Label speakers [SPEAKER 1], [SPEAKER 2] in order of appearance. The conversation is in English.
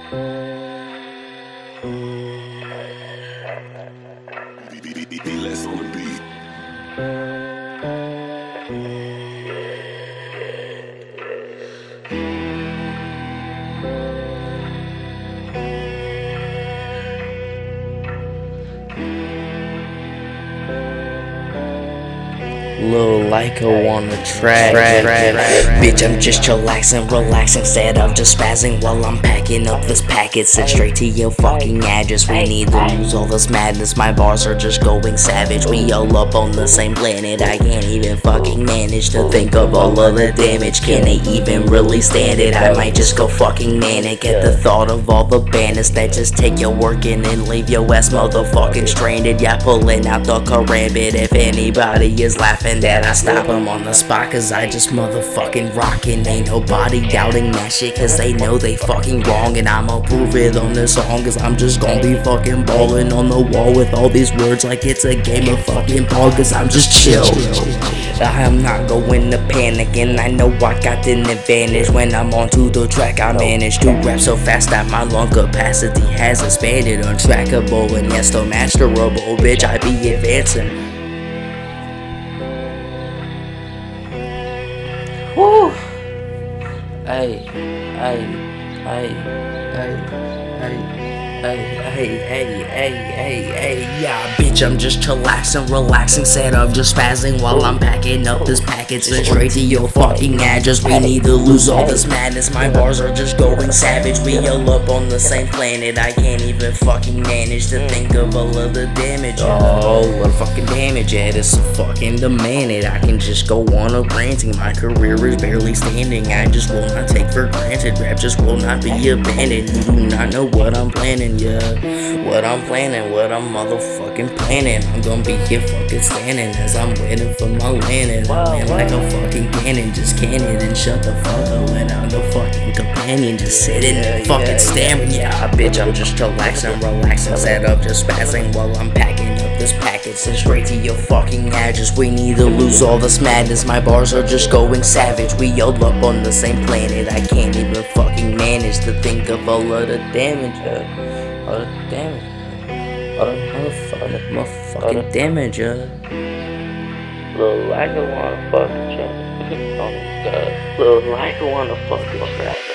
[SPEAKER 1] Less on the beat.
[SPEAKER 2] Lil Lyco on the track. Bitch, I'm just chillaxing, relaxing, instead of just spazzing while I'm packing up this packet. Sent straight to your fucking address. We need to lose all this madness. My bars are just going savage. We all up on the same planet. I can't even fucking manage to think of all of the damage. Can they even really stand it? I might just go fucking manic at the thought of all the bandits that just take your working and leave your ass motherfucking stranded. Yeah, pulling out the karambit. If anybody is laughing that I stop them on the spot, cause I just motherfucking rockin'. Ain't nobody doubting that shit, cause they know they fucking wrong. And I'ma prove it on this song, cause I'm just gonna be fucking ballin' on the wall with all these words like it's a game of fucking ball, cause I'm just chill. I'm not going to panic, and I know I got an advantage. When I'm onto the track, I manage to rap so fast that my lung capacity has expanded. Untrackable and yes, still masterable, bitch, I be advancing. Woo! Hey, hey, hey, hey, yeah, bitch, I'm just chillaxing, relaxing, instead of just spazzing while I'm packing up this packet. Sent straight to your fucking address. We need to lose all this madness. My bars are just going savage. We all up on the same planet. I can't even fucking manage to think of all of the damage. Oh, what fucking damage, yeah, it's so fucking demanded. I can just go on a ranting. My career is barely standing. I just will not take for granted. Rap just will not be abandoned. You do not know what I'm planning, yeah. What I'm planning, what I'm motherfucking planning. I'm gonna be here fucking standing as I'm waiting for my landing. I land like a fucking cannon, just cannon and shut the fuck up without no fucking companion. Just sitting and fucking staring, yeah, bitch, I'm just chillaxing, relaxing, instead of just spazzing while I'm packing up this packet. Sent straight to your fucking address. We need to lose all this madness. My bars are just going savage. We all up on the same planet. I can't even fucking manage to think of all of the damage, all the damage, all the motherfucking damage, Lil Lyco wanna fucking track. Oh my god, Lil Lyco wanna fucking track.